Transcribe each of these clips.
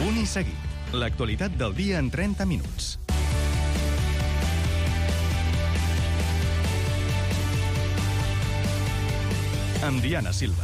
Punt i seguit. L'actualitat del dia en 30 minuts. Amb Diana Silva.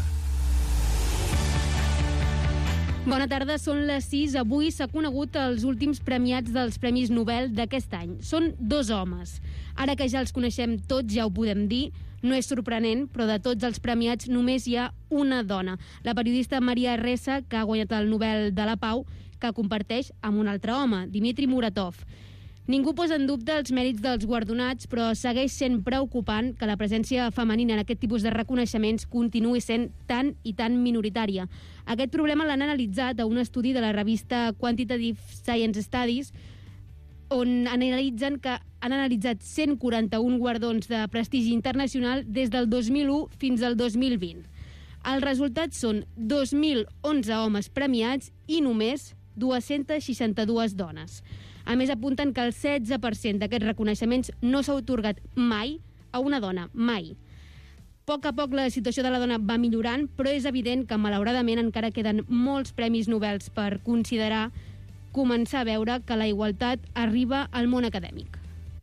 Bona tarda, són les 6. Avui s'ha conegut els últims premiats dels Premis Nobel d'aquest any. Són 2 homes. Ara que ja els coneixem tots, ja ho podem dir, no és sorprenent, però de tots els premiats només hi ha una dona. La periodista Maria Ressa, que ha guanyat el Nobel de la Pau, que comparteix amb un altre home, Dmitri Muratov. Ningú posa en dubte els mèrits dels guardonats, però segueix sent preocupant que la presència femenina en aquest tipus de reconeixements continuï sent tan i tan minoritària. Aquest problema l'han analitzat a un estudi de la revista Quantitative Science Studies, on analitzen que han analitzat 141 guardons de prestigi internacional des del 2001 fins al 2020. Els resultats són 2.011 homes premiats i només 262 dones. A més, apunten que el 16% d'aquests reconeixements no s'ha atorgat mai a una dona, mai. A poc la situació de la dona va millorant, però és evident que, malauradament, encara queden molts premis Nobel per començar a veure que la igualtat arriba al món acadèmic.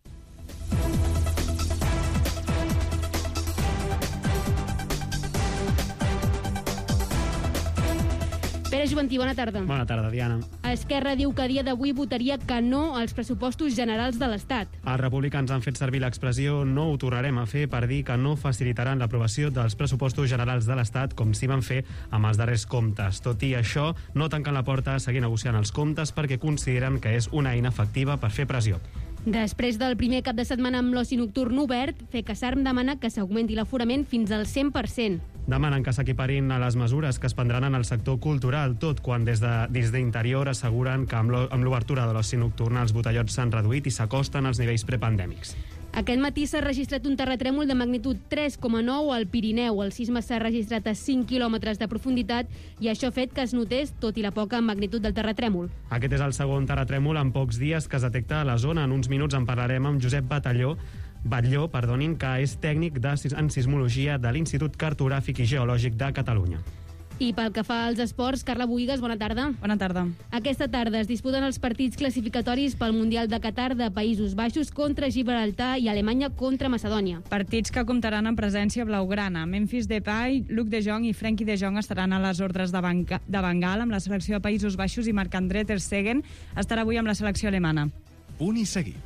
Pere Juventí, bona tarda. Bona tarda, Diana. Esquerra diu que a dia d'avui votaria que no als pressupostos generals de l'Estat. Els republicans han fet servir l'expressió "no ho tornarem a fer" per dir que no facilitaran l'aprovació dels pressupostos generals de l'Estat com s'hi van fer amb els darrers comptes. Tot i això, no tanquen la porta a seguir negociant els comptes perquè consideren que és una eina efectiva per fer pressió. Després del primer cap de setmana amb l'oci nocturn obert, FECASARM demana que s'augmenti l'aforament fins al 100%. Demanen que s'equiparin a les mesures que es prendran en el sector cultural, tot quan des d'Interior asseguren que amb l'obertura de l'oci nocturn els botellots s'han reduït i s'acosten als nivells prepandèmics. Aquest matí s'ha registrat un terratrèmol de magnitud 3,9 al Pirineu. El sisme s'ha registrat a 5 quilòmetres de profunditat i això ha fet que es notés, tot i la poca magnitud del terratrèmol. Aquest és el segon terratrèmol en pocs dies que es detecta a la zona. En uns minuts en parlarem amb Josep Batlló, que és tècnic en sismologia de l'Institut Cartogràfic i Geològic de Catalunya. I pel que fa als esports, Carla Boïgues, bona tarda. Bona tarda. Aquesta tarda es disputen els partits classificatoris pel Mundial de Qatar de Països Baixos contra Gibraltar i Alemanya contra Macedònia. Partits que comptaran amb presència blaugrana. Memphis Depay, Luc de Jong i Frenkie de Jong estaran a les ordres de Bengal amb la selecció de Països Baixos i Marc-André ter Stegen estarà avui amb la selecció alemana. Punt i seguit.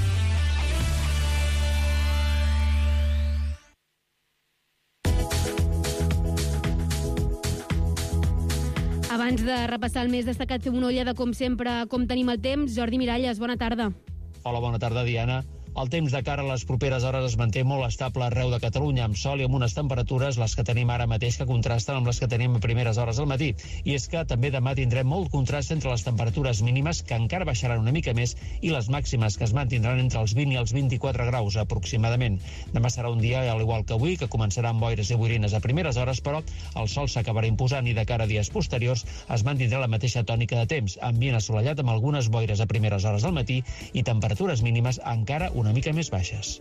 Abans de repassar el més destacat, fem una ullada, com sempre, com tenim el temps. Jordi Miralles, bona tarda. Hola, bona tarda, Diana. El temps de cara a les properes hores es manté molt estable arreu de Catalunya, amb sol i amb unes temperatures, les que tenim ara mateix, que contrasten amb les que tenim a primeres hores del matí. I és que també demà tindrem molt contrast entre les temperatures mínimes, que encara baixaran una mica més, i les màximes, que es mantindran entre els 20 i els 24 graus, aproximadament. Demà serà un dia, al igual que avui, que començarà amb boires i boirines a primeres hores, però el sol s'acabarà imposant i de cara a dies posteriors es mantindrà la mateixa tònica de temps, ambient assolellat amb algunes boires a primeres hores del matí i temperatures mínimes encara una mica més baixes.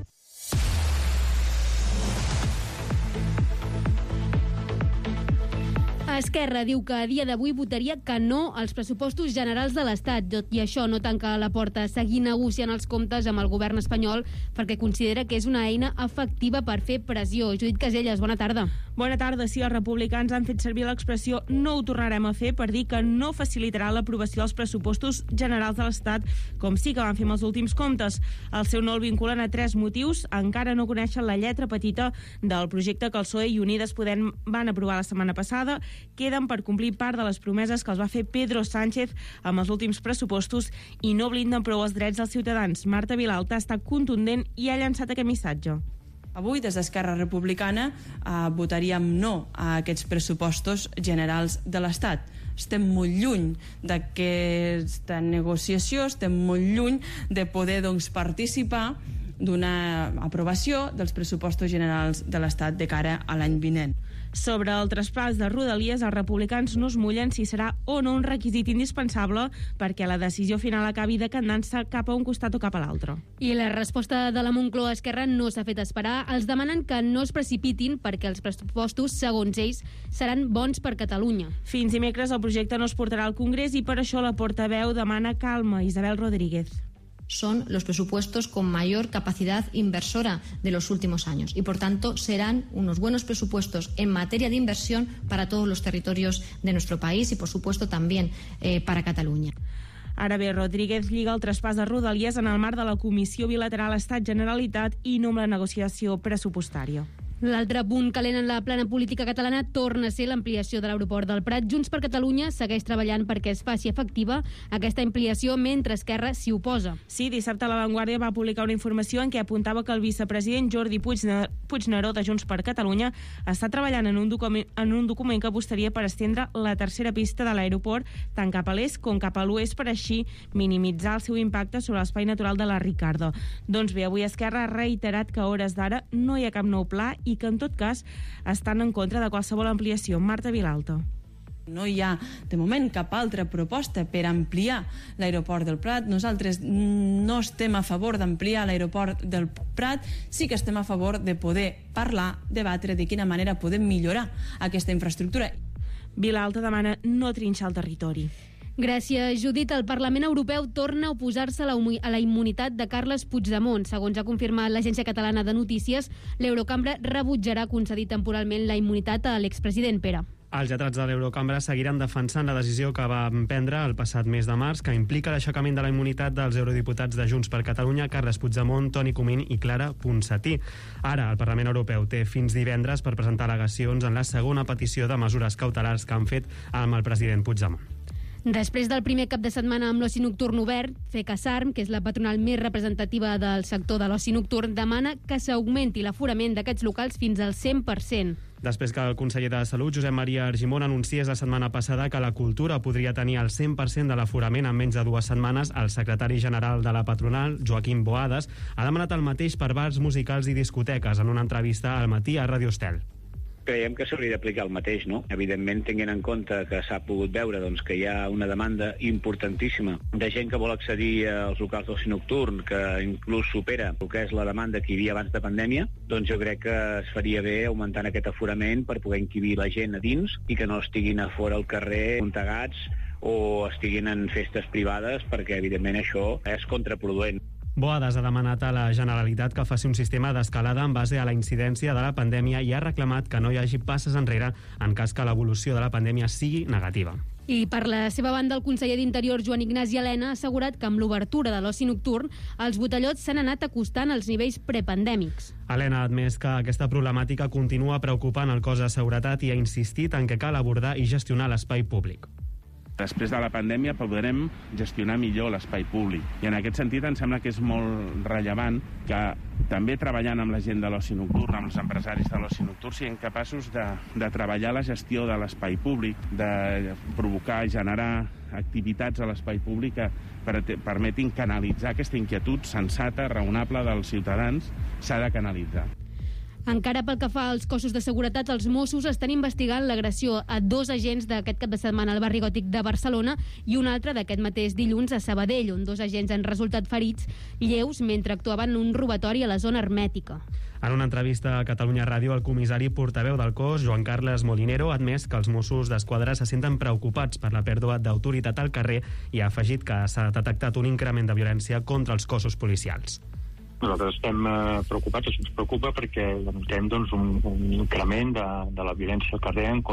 Esquerra diu que a dia d'avui votaria que no als pressupostos generals de l'Estat, tot i això no tanca la porta a seguir negociant els comptes amb el govern espanyol perquè considera que és una eina efectiva per fer pressió. Judit Caselles, bona tarda. Bona tarda. Sí, els republicans han fet servir l'expressió "no ho tornarem a fer" per dir que no facilitarà l'aprovació dels pressupostos generals de l'Estat, com sí que van fer amb els últims comptes. El seu no el vinculen a 3 motius. Encara no coneixen la lletra petita del projecte que el PSOE i Unides Podem van aprovar la setmana passada. Queden per complir part de les promeses que els va fer Pedro Sánchez amb els últims pressupostos i no blinden prou els drets dels ciutadans. Marta Vilalta ha estat contundent i ha llançat aquest missatge. Avui, des d'Esquerra Republicana, votaríem no a aquests pressupostos generals de l'Estat. Estem molt lluny d'aquesta negociació, estem molt lluny de poder participar d'una aprovació dels pressupostos generals de l'Estat de cara a l'any vinent. Sobre el traspàs de Rodalies, els republicans no es mullen si serà o no un requisit indispensable perquè la decisió final acabi decantant-se cap a un costat o cap a l'altre. I la resposta de la Moncloa Esquerra no s'ha fet esperar. Els demanen que no es precipitin perquè els pressupostos, segons ells, seran bons per Catalunya. Fins dimecres el projecte no es portarà al Congrés i per això la portaveu demana calma. Isabel Rodríguez. Son los presupuestos con mayor capacidad inversora de los últimos años y, por tanto, serán unos buenos presupuestos en materia de inversión para todos los territorios de nuestro país y, por supuesto, también para Catalunya. Ara bé, Rodríguez lliga el traspàs de Rodalies en el marc de la Comissió Bilateral Estat-Generalitat i no amb la negociació pressupostària. L'altre punt calent en la plana política catalana torna a ser l'ampliació de l'aeroport del Prat. Junts per Catalunya segueix treballant perquè es faci efectiva aquesta ampliació mentre Esquerra s'hi oposa. Sí, dissabte La Vanguardia va publicar una informació en què apuntava que el vicepresident Jordi Puigneró de Junts per Catalunya està treballant en un document que apostaria per estendre la tercera pista de l'aeroport tant cap a l'est com cap a l'oest per així minimitzar el seu impacte sobre l'espai natural de la Ricardo. Doncs bé, avui Esquerra ha reiterat que a hores d'ara no hi ha cap nou pla i que, en tot cas, estan en contra de qualsevol ampliació. Marta Vilalta. No hi ha, de moment, cap altra proposta per ampliar l'aeroport del Prat. Nosaltres no estem a favor d'ampliar l'aeroport del Prat, sí que estem a favor de poder parlar, debatre de quina manera podem millorar aquesta infraestructura. Vilalta demana no trinxar el territori. Gràcies, Judit. El Parlament Europeu torna a oposar-se a la immunitat de Carles Puigdemont. Segons ha confirmat l'Agència Catalana de Notícies, l'Eurocambra rebutjarà concedir temporalment la immunitat a l'expresident Pere. Els lletrats de l'Eurocambra seguiran defensant la decisió que van prendre el passat mes de març, que implica l'aixecament de la immunitat dels eurodiputats de Junts per Catalunya, Carles Puigdemont, Toni Comín i Clara Ponsatí. Ara, el Parlament Europeu té fins divendres per presentar al·legacions en la segona petició de mesures cautelars que han fet amb el president Puigdemont. Després del primer cap de setmana amb l'oci nocturn obert, FECASARM, que és la patronal més representativa del sector de l'oci nocturn, demana que s'augmenti l'aforament d'aquests locals fins al 100%. Després que el conseller de Salut, Josep Maria Argimon, anunciés la setmana passada que la cultura podria tenir el 100% de l'aforament en menys de 2 setmanes, el secretari general de la patronal, Joaquim Boades, ha demanat el mateix per bars musicals i discoteques en una entrevista al matí a Radio Estel. Creiem que s'hauria d'aplicar el mateix, no? Evidentment, tenint en compte que s'ha pogut veure que hi ha una demanda importantíssima de gent que vol accedir als locals d'oci nocturn, que inclús supera el que és la demanda que hi havia abans de pandèmia, doncs jo crec que es faria bé augmentant aquest aforament per poder encabir la gent a dins i que no estiguin a fora al carrer muntegats o estiguin en festes privades, perquè evidentment això és contraproduent. Boades ha demanat a la Generalitat que faci un sistema d'escalada en base a la incidència de la pandèmia i ha reclamat que no hi hagi passes enrere en cas que l'evolució de la pandèmia sigui negativa. I per la seva banda, el conseller d'Interior, Joan Ignasi Elena, ha assegurat que amb l'obertura de l'oci nocturn els botellots s'han anat acostant als nivells prepandèmics. Elena ha admès que aquesta problemàtica continua preocupant el cos de seguretat i ha insistit en que cal abordar i gestionar l'espai públic. Després de la pandèmia podrem gestionar millor l'espai públic. I en aquest sentit em sembla que és molt rellevant que també treballant amb la gent de l'oci nocturn, amb els empresaris de l'oci nocturn, siguin capaços de treballar la gestió de l'espai públic, de provocar i generar activitats a l'espai públic que permetin canalitzar aquesta inquietud sensata, raonable dels ciutadans, s'ha de canalitzar. Encara pel que fa als cossos de seguretat, els Mossos estan investigant l'agressió a 2 agents d'aquest cap de setmana al barri Gòtic de Barcelona i un altre d'aquest mateix dilluns a Sabadell, on 2 agents han resultat ferits lleus mentre actuaven en un robatori a la zona hermètica. En una entrevista a Catalunya Ràdio, el comissari portaveu del cos, Joan Carles Molinero, ha admès que els Mossos d'Esquadra se senten preocupats per la pèrdua d'autoritat al carrer i ha afegit que s'ha detectat un increment de violència contra els cossos policials. Nosaltres estem preocupats, això ens preocupa perquè notem un increment de la violència al carrer en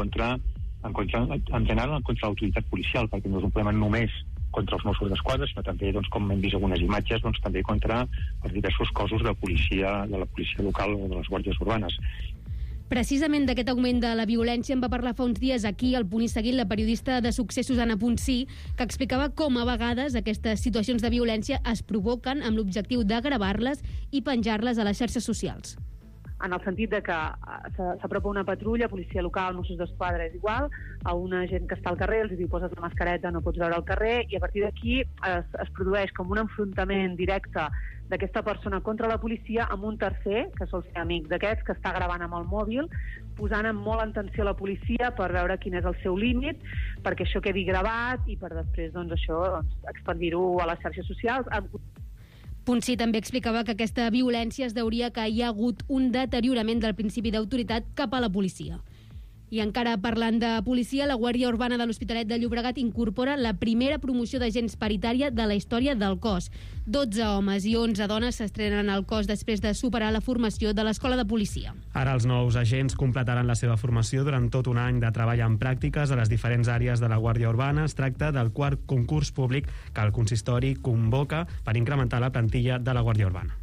general contra l'autoritat policial, perquè no és un problema només contra els Mossos d'Esquadra, sinó també, com hem vist algunes imatges, també contra els diversos cossos de la policia local o de les guàrdies urbanes. Precisament d'aquest augment de la violència en va parlar fa uns dies aquí al Punt i Seguit la periodista de Succés Susana Ponsí, que explicava com a vegades aquestes situacions de violència es provoquen amb l'objectiu de gravar-les i penjar-les a les xarxes socials. En el sentit de que s'apropa una patrulla, policia local, Mossos d'Esquadra, és igual, a una gent que està al carrer, els diu poses la mascareta, no pots veure al carrer, i a partir d'aquí es produeix com un enfrontament directe d'aquesta persona contra la policia amb un tercer, que sol ser amic d'aquests, que està gravant amb el mòbil, posant molt en tensió la policia per veure quin és el seu límit, perquè això quedi gravat i per després expandir-ho a les xarxes socials. Ponsí també explicava que aquesta violència es deuria que hi ha hagut un deteriorament del principi d'autoritat cap a la policia. I encara parlant de policia, la Guàrdia Urbana de l'Hospitalet de Llobregat incorpora la primera promoció d'agents paritària de la història del cos. 12 homes i 11 dones s'estrenen al cos després de superar la formació de l'Escola de Policia. Ara els nous agents completaran la seva formació durant tot un any de treball en pràctiques a les diferents àrees de la Guàrdia Urbana. Es tracta del quart concurs públic que el consistori convoca per incrementar la plantilla de la Guàrdia Urbana.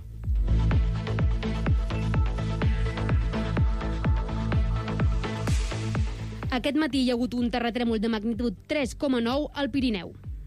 Aquest matí hi ha hagut un terratrèmol de magnitud 3,9 al Pirineu.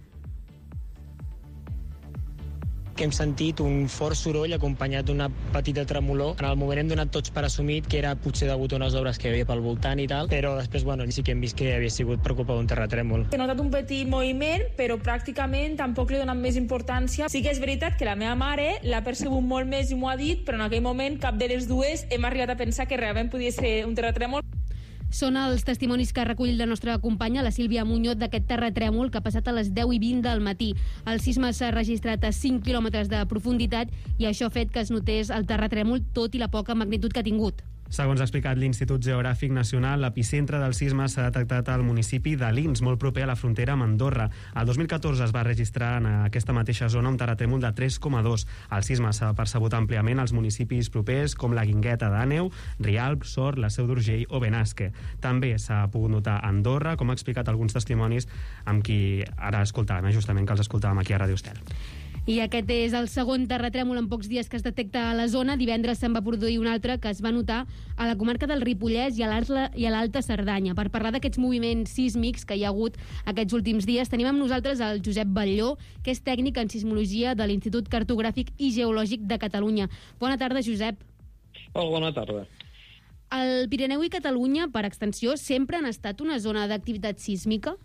Hem sentit un fort soroll acompanyat d'una petita tremolor. En el moment hem donat tots per assumit que era potser degut a unes obres que hi havia pel voltant i tal, però després sí que hem vist que havia sigut per culpa d'un terratrèmol. He notat un petit moviment, però pràcticament tampoc li he donat més importància. Sí que és veritat que la meva mare l'ha percebut molt més i m'ho ha dit, però en aquell moment cap de les dues hem arribat a pensar que realment podia ser un terratrèmol. Són els testimonis que recull la nostra companya, la Sílvia Muñoz, d'aquest terratrèmol que ha passat a les 10:20 del matí. El sisme s'ha registrat a 5 quilòmetres de profunditat i això ha fet que es notés el terratrèmol tot i la poca magnitud que ha tingut. Segons ha explicat l'Institut Geogràfic Nacional, l'epicentre del sisme s'ha detectat al municipi de Lins, molt proper a la frontera amb Andorra. El 2014 es va registrar en aquesta mateixa zona un terratrèmol de 3,2. El sisme s'ha percebut àmpliament als municipis propers com la Guingueta d'Àneu, Rialp, Sort, la Seu d'Urgell o Benasque. També s'ha pogut notar a Andorra, com ha explicat alguns testimonis amb qui ara escoltàvem, justament que els escoltàvem aquí a Ràdio Estel. I aquest és el segon terratrèmol en pocs dies que es detecta a la zona. Divendres se'n va produir un altre que es va notar a la comarca del Ripollès i a l'Alta Cerdanya. Per parlar d'aquests moviments sísmics que hi ha hagut aquests últims dies, tenim amb nosaltres el Josep Batlló, que és tècnic en sismologia de l'Institut Cartogràfic i Geològic de Catalunya. Bona tarda, Josep. Hola, bona tarda. El Pirineu i Catalunya, per extensió, sempre han estat una zona d'activitat sísmica?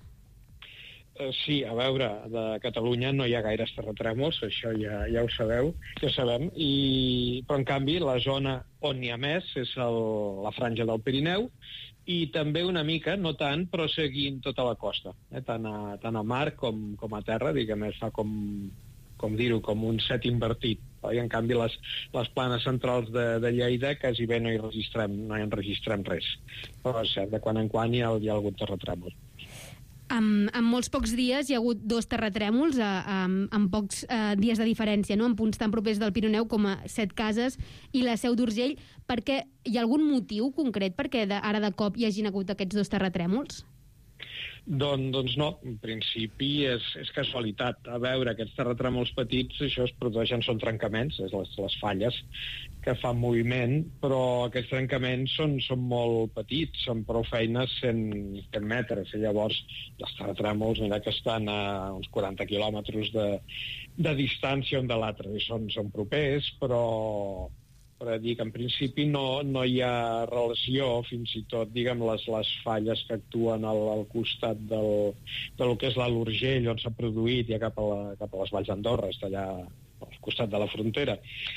Sí, a veure, de Catalunya no hi ha gaires terratrèmols, això ja ho sabeu, ja sabem, però en canvi la zona on n'hi ha més és la franja del Pirineu i també una mica, no tant, però seguint tota la costa, tant a mar com a terra, diguem, fa com dir-ho, com un set invertit. I en canvi les planes centrals de Lleida quasi bé no hi enregistrem res, però és cert, de quan en quan hi ha hagut terratrèmols. En molts pocs dies hi ha hagut 2 terratrèmols en pocs dies de diferència, no? En punts tan propers del Pirineu com a Setcases i la Seu d'Urgell. Perquè hi ha algun motiu concret perquè ara de cop hi hagin hagut aquests 2 terratrèmols? Doncs no, en principi és casualitat. A veure, aquests terratrèmols petits, això es produeixen, són trencaments, és les falles que fan moviment, però aquests trencaments són molt petits, són prou feines 100 metres, i llavors els terratrèmols, mira que estan a uns 40 quilòmetres de distància un de l'altre, i són propers, però dir que en principi no hi ha relació, fins i tot, diguem, les falles que actuen al costat del que és l'Alt Urgell, on s'ha produït, ja cap a les Valls d'Andorra, està allà al costat de la frontera,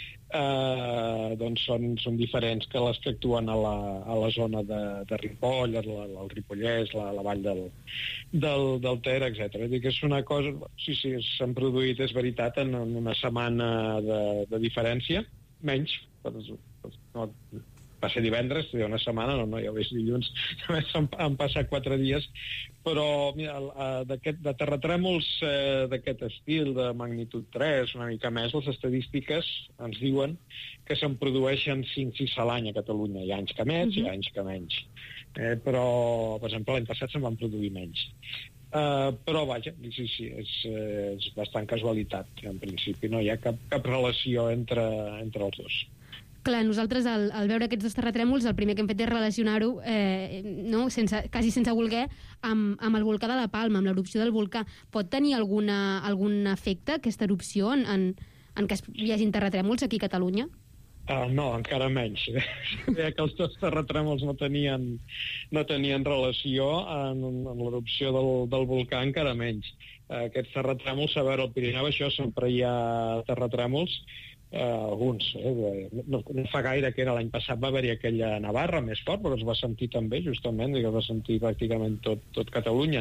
doncs són diferents que les que actuen a la zona de Ripoll, el Ripollès, la vall del Ter, etc. Que és una cosa, sí, s'han produït, és veritat, en una setmana de diferència, menys, no, va ser divendres, una setmana, no, ja ho és dilluns, han passat 4 dies, però mira, de terratrèmols d'aquest estil, de magnitud 3, una mica més, les estadístiques ens diuen que se'n produeixen 5-6 a l'any a Catalunya. Hi ha anys que més, hi ha anys que menys. Però, per exemple, l'any passat se'n van produir menys. Però vaja, sí, és bastant casualitat. En principi no hi ha cap relació entre els dos. Clar, nosaltres al veure aquests 2 terratrèmols el primer que hem fet és relacionar-ho quasi sense voler amb el volcà de la Palma, amb l'erupció del volcà. Pot tenir algun efecte aquesta erupció en què hi hagin terratrèmols aquí a Catalunya? No, encara menys. Deia que els 2 terratrèmols no tenien relació en l'erupció del volcà, encara menys. Aquests terratrèmols, a veure, al Pirineu això sempre hi ha terratrèmols, alguns. No fa gaire, que era l'any passat, va haver-hi aquella Navarra més fort, però es va sentir també, justament, i es va sentir pràcticament tot Catalunya.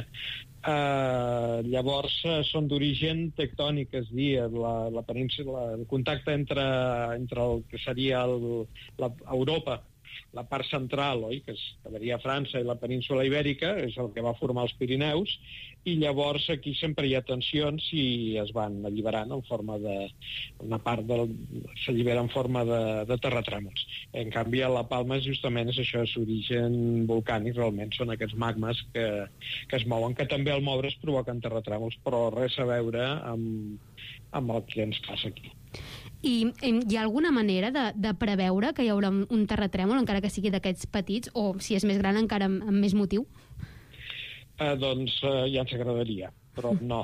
Llavors, són d'origen tectònic, és dir, la península, el contacte entre el que seria Europa, la part central, oi, que quedaria França i la península Ibèrica, és el que va formar els Pirineus, i llavors aquí sempre hi ha tensions i es van alliberant en forma s'allibera en forma de terratrèmols. En canvi, a la Palma justament és això, és origen volcànic, realment són aquests magmes que es mouen, que també al moure's provoquen terratrèmols, però res a veure amb el que ens passa aquí. I hi ha alguna manera de preveure que hi haurà un terratrèmol, encara que sigui d'aquests petits, o si és més gran encara amb més motiu? Doncs ja ens agradaria, però no.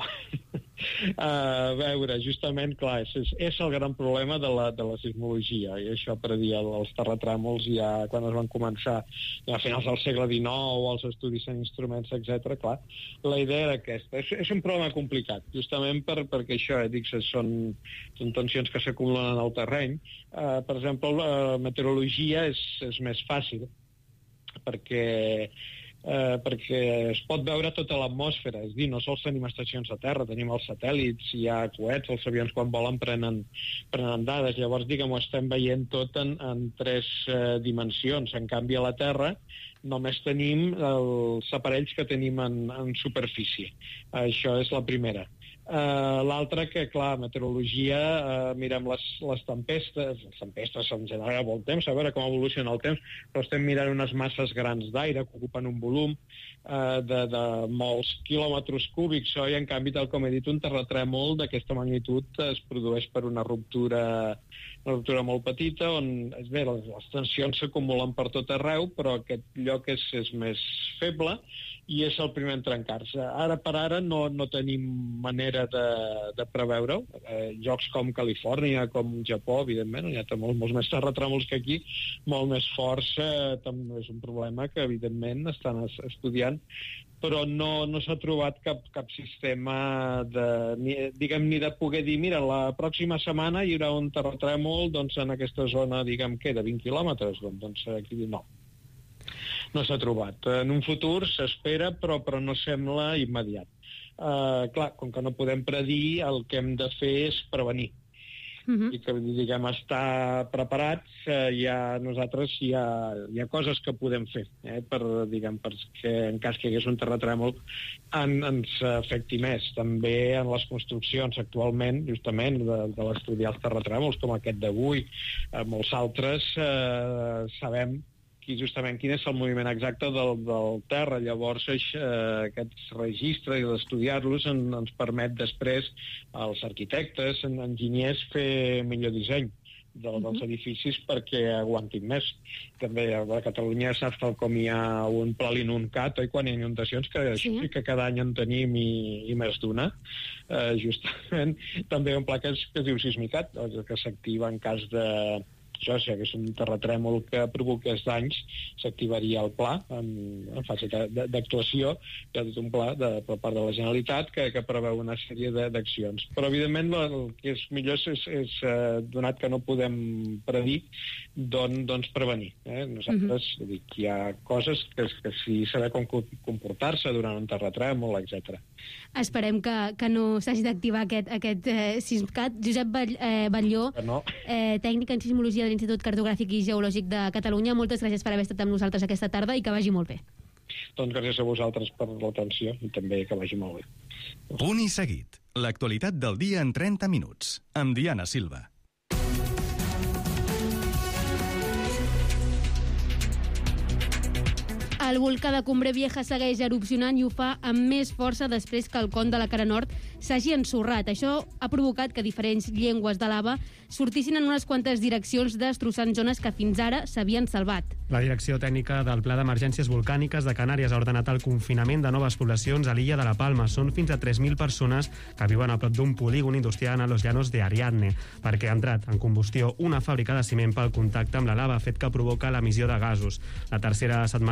A veure, justament, clar, és el gran problema de la sismologia, i això per dir els terratrèmols ja quan es van començar a finals del segle XIX, els estudis en instruments, etc. Clar, la idea era aquesta. És un problema complicat, justament perquè això, són tensions que s'acumulen en el terreny. Per exemple, la meteorologia és més fàcil, perquè es pot veure tota l'atmosfera, és dir, no sols tenim estacions a terra, tenim els satèl·lits, hi ha coets, els avions quan volen prenen dades, llavors, diguem, ho estem veient tot en 3 dimensions. En canvi, a la Terra només tenim els aparells que tenim en superfície. Això és la primera. L'altra, que clar, meteorologia, mirem les tempestes en general vol temps, a veure com evoluciona el temps, però estem mirant unes masses grans d'aire que ocupen un volum de molts quilòmetres cúbics, i en canvi, tal com he dit, un terratrèmol d'aquesta magnitud es produeix per una ruptura molt petita, on les tensions s'acumulen per tot arreu, però aquest lloc és més feble i és el primer en trencar-se. Ara per ara no tenim manera de preveure-ho. Llocs com Califòrnia, com Japó, evidentment, hi ha molts més terratrèmols que aquí, molt més forts, també és un problema que evidentment estan estudiant, però no s'ha trobat cap sistema ni de poder dir, mira, la pròxima setmana hi haurà un terratrèmol en aquesta zona, de 20 quilòmetres, doncs aquí no. No s'ha trobat. En un futur s'espera, però no sembla immediat. Clar, com que no podem predir, el que hem de fer és prevenir. I que, diguem, estar preparats, nosaltres hi ha coses que podem fer, perquè en cas que hi hagués un terratrèmol ens afecti més. També en les construccions actualment, justament, de l'estudi dels terratrèmols, com aquest d'avui, molts altres, sabem justament quin és el moviment exacte del terra. Llavors, aquests registres i estudiar-los ens permet després als arquitectes, enginyers, fer millor disseny dels edificis perquè aguantin més. També a Catalunya saps com hi ha un pla l'Inuncat, quan hi ha inundacions, que cada any en tenim i més d'una. Justament, també hi ha un pla que es diu Sismicat, que s'activa en cas de... si hi hagués un terratrèmol que provoqués danys, s'activaria el pla en fase d'actuació. Hi ha tot un pla per part de la Generalitat que preveu una sèrie d'accions. Però, evidentment, el que és millor és donat que no podem predir, doncs prevenir. Nosaltres, hi ha coses que sí saber com comportar-se durant un terratrèmol, etc. Esperem que no s'hagi d'activar aquest Siscat. Josep Batlló, tècnic en sismologia de l'Institut Cartogràfic i Geològic de Catalunya, moltes gràcies per haver estat amb nosaltres aquesta tarda i que vagi molt bé. Doncs gràcies a vosaltres per l'atenció i també que vagi molt bé. Punt i seguit. L'actualitat del dia en 30 minuts. Amb Diana Silva. El volcà de Cumbre Vieja segueix erupcionant i ho fa amb més força després que el con de la cara nord s'hagi ensorrat. Això ha provocat que diferents llengües de lava sortissin en unes quantes direccions, destrossant zones que fins ara s'havien salvat. La Direcció Tècnica del Pla d'Emergències Volcàniques de Canàries ha ordenat el confinament de noves poblacions a l'illa de la Palma. Són fins a 3.000 persones que viuen a prop d'un polígon industrial a Los Llanos de Ariadne, perquè ha entrat en combustió una fàbrica de ciment pel contacte amb la lava, fet que provoca l'emissió de gasos. La tercera setmana d'erupció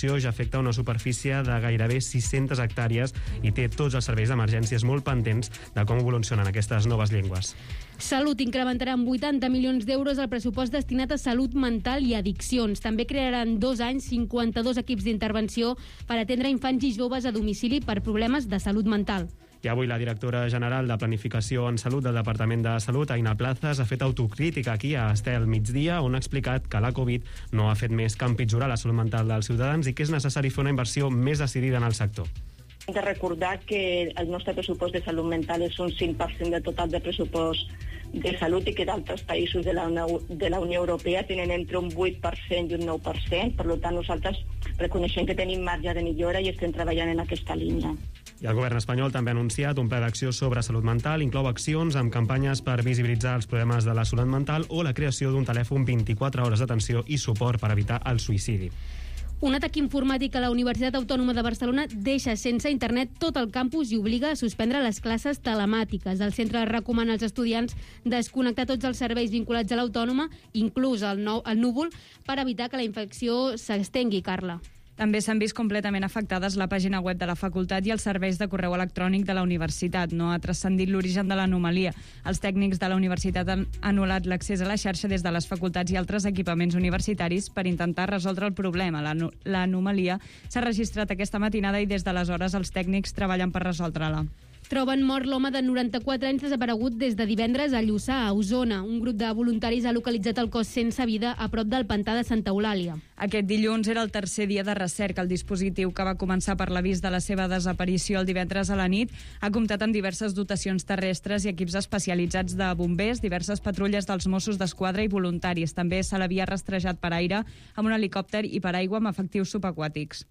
construcció ja afecta una superfície de gairebé 600 hectàrees i té tots els serveis d'emergències molt pendents de com evolucionen aquestes noves llengües. Salut incrementarà amb 80 milions d'euros el pressupost destinat a salut mental i addiccions. També crearan 2 anys 52 equips d'intervenció per atendre infants i joves a domicili per problemes de salut mental. I avui la directora general de Planificació en Salut del Departament de Salut, Aina Plazas, ha fet autocrítica aquí a Estel Migdia, on ha explicat que la Covid no ha fet més que empitjorar la salut mental dels ciutadans i que és necessari fer una inversió més decidida en el sector. Hem de recordar que el nostre pressupost de salut mental és un 5% del total de pressupost de salut i que d'altres països de la Unió Europea tenen entre un 8% i un 9%. Per tant, nosaltres reconeixem que tenim marge de millora i estem treballant en aquesta línia. I el govern espanyol també ha anunciat un pla d'acció sobre salut mental, inclou accions amb campanyes per visibilitzar els problemes de la salut mental o la creació d'un telèfon 24 hores d'atenció i suport per evitar el suïcidi. Un atac informàtic a la Universitat Autònoma de Barcelona deixa sense internet tot el campus i obliga a suspendre les classes telemàtiques. El centre recomana als estudiants desconnectar tots els serveis vinculats a l'Autònoma, inclús el núvol, per evitar que la infecció s'estengui, Carla. També s'han vist completament afectades la pàgina web de la facultat i els serveis de correu electrònic de la universitat. No ha transcendit l'origen de l'anomalia. Els tècnics de la universitat han anul·lat l'accés a la xarxa des de les facultats i altres equipaments universitaris per intentar resoldre el problema. L'anomalia s'ha registrat aquesta matinada i des d'aleshores els tècnics treballen per resoldre-la. Troben mort l'home de 94 anys desaparegut des de divendres a Lluçà, a Osona. Un grup de voluntaris ha localitzat el cos sense vida a prop del pantà de Santa Eulàlia. Aquest dilluns era el tercer dia de recerca. El dispositiu, que va començar per l'avís de la seva desaparició el divendres a la nit, ha comptat amb diverses dotacions terrestres i equips especialitzats de bombers, diverses patrulles dels Mossos d'Esquadra i voluntaris. També se l'havia rastrejat per aire amb un helicòpter i per aigua amb efectius subaquàtics.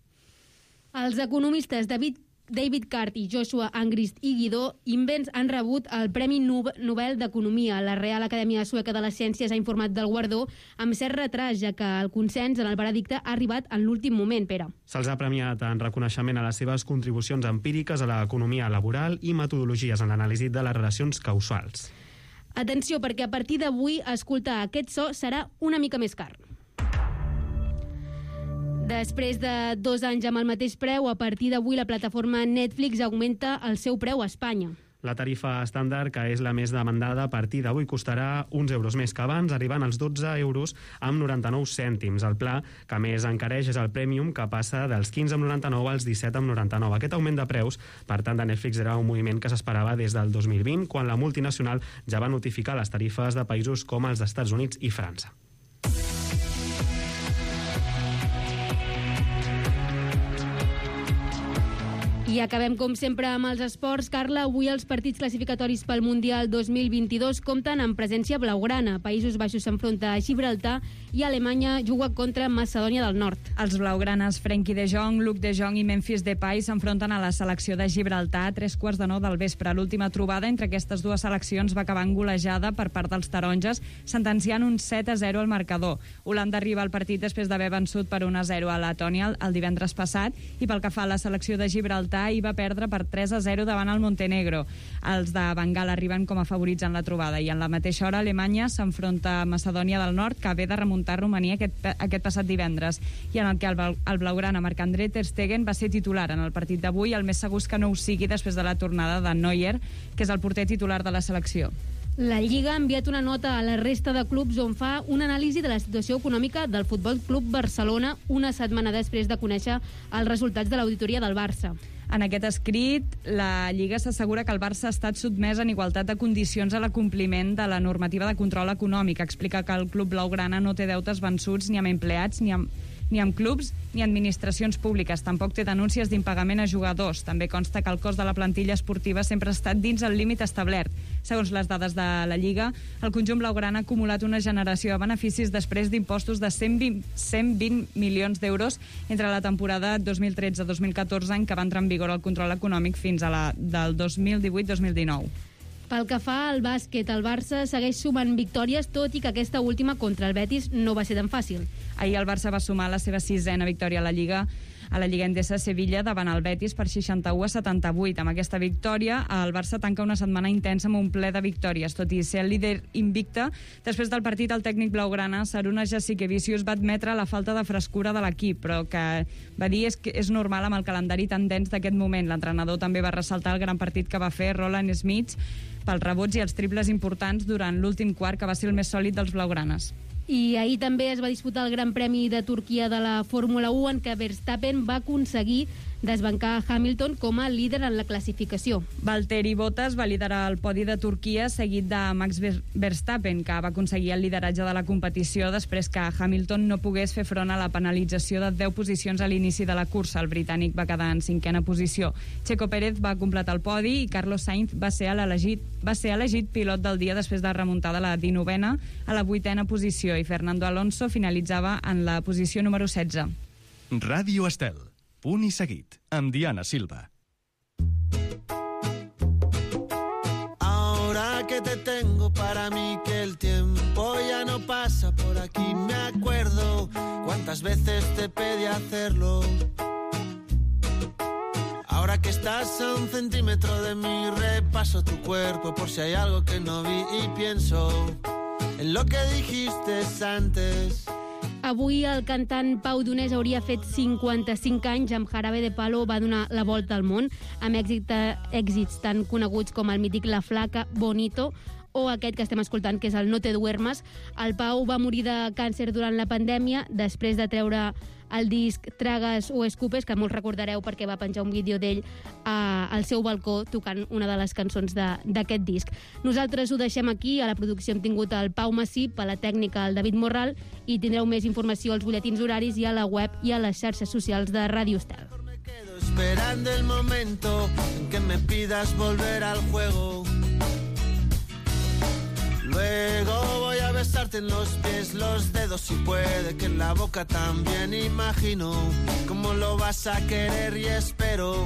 Els economistes David Card i Joshua Angrist i Guidó Invents han rebut el Premi Nobel d'Economia. La Real Acadèmia Sueca de les Ciències ha informat del guardó amb cert retras, ja que el consens en el veredicte ha arribat en l'últim moment, Pere. Se'ls ha premiat en reconeixement a les seves contribucions empíriques a l'economia laboral i metodologies en l'anàlisi de les relacions causals. Atenció, perquè a partir d'avui escoltar aquest so serà una mica més car. Després de 2 anys amb el mateix preu, a partir d'avui la plataforma Netflix augmenta el seu preu a Espanya. La tarifa estàndard, que és la més demandada, a partir d'avui costarà uns euros més que abans, arribant als 12 euros amb 99 cèntims. El pla que més encareix és el Premium, que passa dels 15 amb 99 als 17 amb 99. Aquest augment de preus, per tant, de Netflix era un moviment que s'esperava des del 2020, quan la multinacional ja va notificar les tarifes de països com els Estats Units i França. I acabem, com sempre, amb els esports. Carla, avui els partits classificatoris pel Mundial 2022 compten amb presència blaugrana. Països Baixos s'enfronta a Gibraltar i Alemanya juga contra Macedònia del Nord. Els blaugranes Frenkie de Jong, Luc de Jong i Memphis Depay s'enfronten a la selecció de Gibraltar a 3:15 del vespre. L'última trobada entre aquestes dues seleccions va acabar en golejada per part dels taronges, sentenciant un 7-0 al marcador. Holanda arriba al partit després d'haver vençut per 1-0 a Letònia el divendres passat i pel que fa a la selecció de Gibraltar i va perdre per 3-0 davant el Montenegro. Els de Bengal arriben com a favorits en la trobada i en la mateixa hora Alemanya s'enfronta a Macedònia del Nord, que ve de remuntar Romania aquest passat divendres, i en el que el blaugrana Marc-André ter Stegen va ser titular en el partit d'avui. El més segur és que no ho sigui després de la tornada de Neuer, que és el porter titular de la selecció. La Lliga ha enviat una nota a la resta de clubs on fa una anàlisi de la situació econòmica del Futbol Club Barcelona una setmana després de conèixer els resultats de l'auditoria del Barça. En aquest escrit, la Lliga s'assegura que el Barça ha estat sotmès en igualtat de condicions a l'acompliment de la normativa de control econòmic. Explica que el club blaugrana no té deutes vençuts ni amb empleats, ni amb clubs ni administracions públiques. Tampoc té denúncies d'impagament a jugadors. També consta que el cost de la plantilla esportiva sempre ha estat dins el límit establert. Segons les dades de la Lliga, el conjunt blaugrana ha acumulat una generació de beneficis després d'impostos de 120 milions d'euros entre la temporada 2013-2014, en què va entrar en vigor el control econòmic, fins a la del 2018-2019. Pel que fa al bàsquet, el Barça segueix sumant victòries, tot i que aquesta última contra el Betis no va ser tan fàcil. Ahir el Barça va sumar la seva 6ª victòria a la Lliga a la Lliga Endesa Sevilla davant el Betis per 61-78. Amb aquesta victòria, el Barça tanca una setmana intensa amb un ple de victòries. Tot i ser el líder invicte, després del partit el tècnic blaugrana, Saruna Jasikevičius, va admetre la falta de frescura de l'equip, però que va dir que és normal amb el calendari tan dens d'aquest moment. L'entrenador també va ressaltar el gran partit que va fer Roland Smits pels rebots i els triples importants durant l'últim quart, que va ser el més sòlid dels blaugranes. I ahir també es va disputar el Gran Premi de Turquia de la Fórmula 1, en què Verstappen va aconseguir desbancar Hamilton com a líder en la classificació. Valtteri Bottas va liderar el podi de Turquia, seguit de Max Verstappen, que va aconseguir el lideratge de la competició després que Hamilton no pogués fer front a la penalització de 10 posicions a l'inici de la cursa. El britànic va quedar en 5a posició. Checo Pérez va completar el podi i Carlos Sainz va ser elegit pilot del dia després de remuntar de la 19a a la 8a posició, i Fernando Alonso finalitzava en la posició número 16. Ràdio Estel. Punt i seguit, amb Diana Silva. Ahora que te tengo para mí, que el tiempo ya no pasa por aquí, me acuerdo cuántas veces te pedí hacerlo. Ahora que estás a 1 centímetro de mí, repaso tu cuerpo por si hay algo que no vi y pienso en lo que dijiste antes. Avui el cantant Pau Donés hauria fet 55 anys. Amb Jarabe de Palo va donar la volta al món, amb èxits tan coneguts com el mític La Flaca, Bonito, o aquest que estem escoltant, que és el No te duermas. El Pau va morir de càncer durant la pandèmia, després de treure el disc Tragues o Escupes, que molts recordareu perquè va penjar un vídeo d'ell al seu balcó tocant una de les cançons d'aquest disc. Nosaltres ho deixem aquí. A la producció hem tingut el Pau Massip, a la tècnica el David Morral, i tindreu més informació als butlletins horaris i a la web i a les xarxes socials de Ràdio Estel. Esperando el momento en que me pidas volver al juego. Luego voy a besarte en los pies, los dedos y puede que en la boca también. Imagino cómo lo vas a querer y espero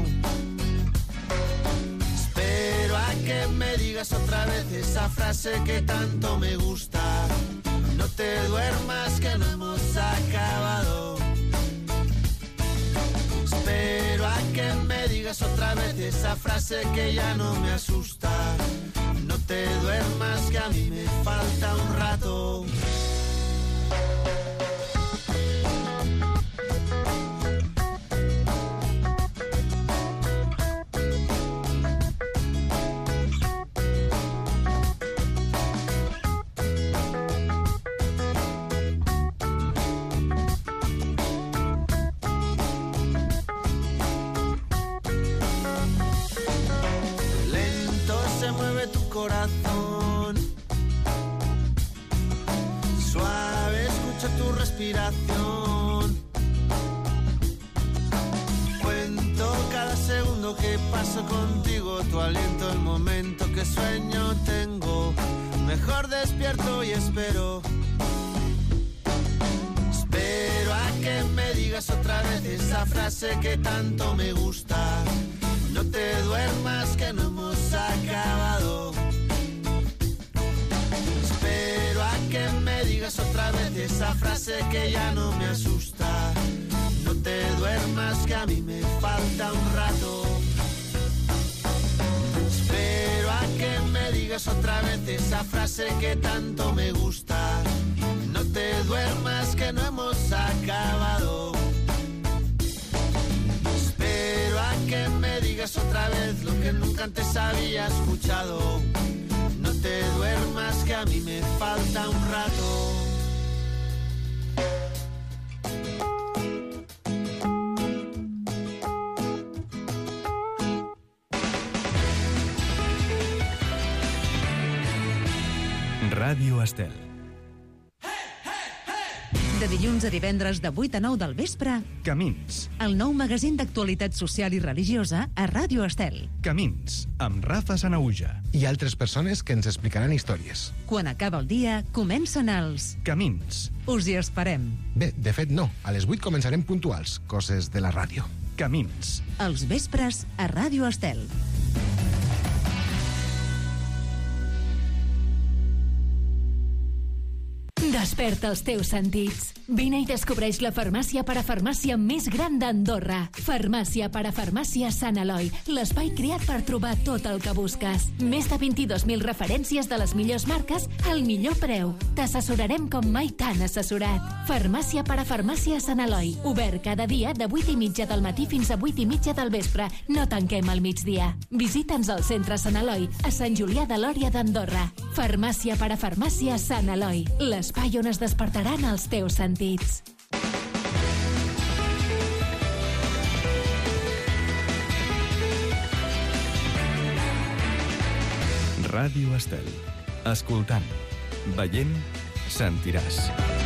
a que me digas otra vez esa frase que tanto me gusta. No te duermas que no hemos acabado. Espero a que me digas otra vez esa frase que ya no me asusta. No te duermas que a mí me falta un rato. Corazón suave, escucha tu respiración. Cuento cada segundo que paso contigo, tu aliento, el momento que sueño tengo. Mejor despierto y espero a que me digas otra vez esa frase que tanto me gusta. No te duermas que no hemos acabado. Que me digas otra vez esa frase que ya no me asusta. No te duermas que a mí me falta un rato. Espero a que me digas otra vez esa frase que tanto me gusta. No te duermas que no hemos acabado. Espero a que me digas otra vez lo que nunca antes había escuchado. No te duermas que a mí me falta un rato. Ràdio Estel. De dilluns a divendres de 8 a 9 del vespre, Camins. El nou magazín d'actualitat social i religiosa a Ràdio Estel. Camins, amb Rafa Sanauja. I altres persones que ens explicaran històries. Quan acaba el dia, comencen els Camins. Us hi esperem. Bé, de fet no. A les 8 començarem puntuals, coses de la ràdio. Camins. Els vespres a Ràdio Estel. Desperta els teus sentits. Vine i descobreix la farmàcia parafarmàcia més gran d'Andorra. Farmàcia parafarmàcia Sant Eloi, l'espai creat per trobar tot el que busques. Més de 22.000 referències de les millors marques al millor preu. T'assessorarem com mai t'han assessorat. Farmàcia parafarmàcia Sant Eloi, obert cada dia de 8:30 del matí fins a 8:30 del vespre. No tanquem al migdia. Visita'ns al centre Sant Eloi, a Sant Julià de Lòria d'Andorra. Farmàcia parafarmàcia Sant Eloi, l'espai on es despertaran els teus sentits. Ràdio Estel. Escoltant, veient, sentiràs.